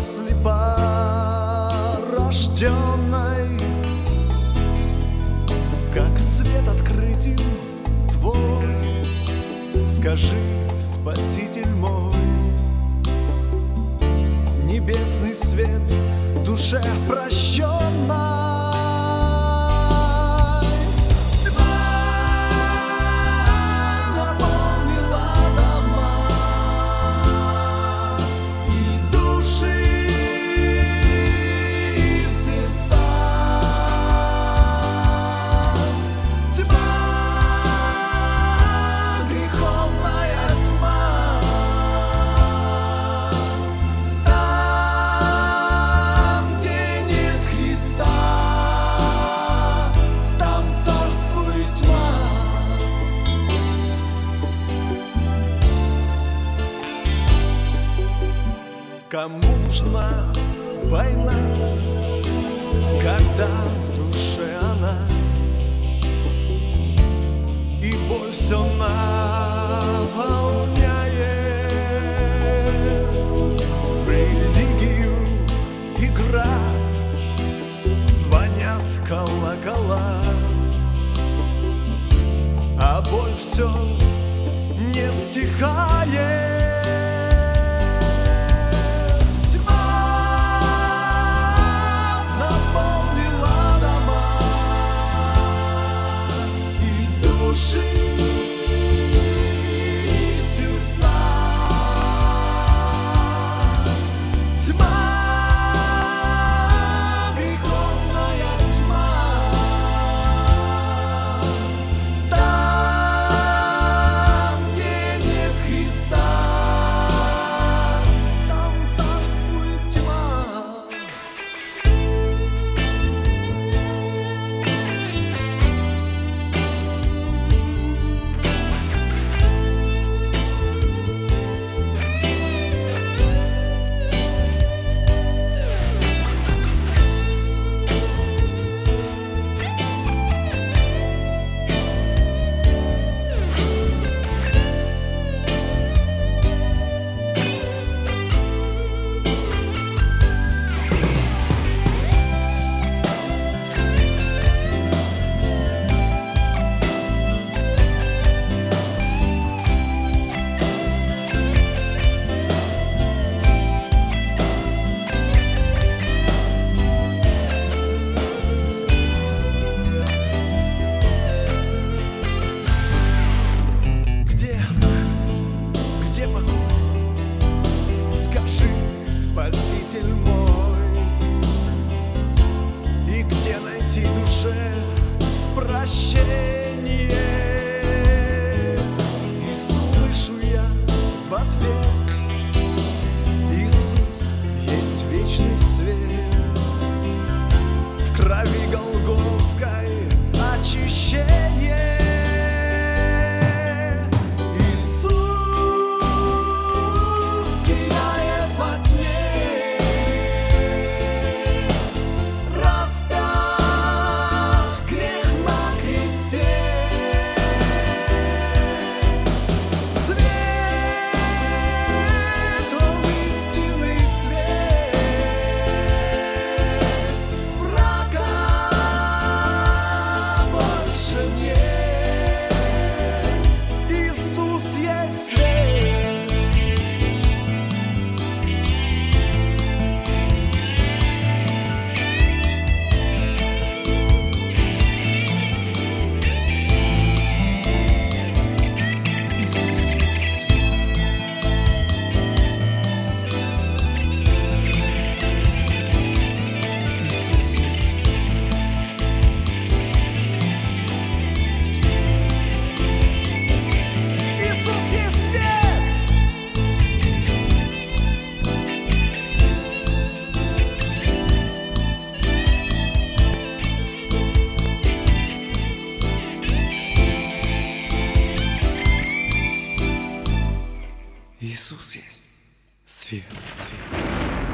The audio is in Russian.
слепорожденной, как свет открытен твой. Скажи, Спаситель мой, небесный свет душе прощенной. Кому нужна война, когда в душе она, и боль все наполняет? В религию игра, звонят колокола, а боль все не стихает. Спаситель мой, и где найти душе прощение? И слышу я в ответ: Иисус есть вечный свет. В крови голгофской очищение. Иисус есть свет, свет, свет.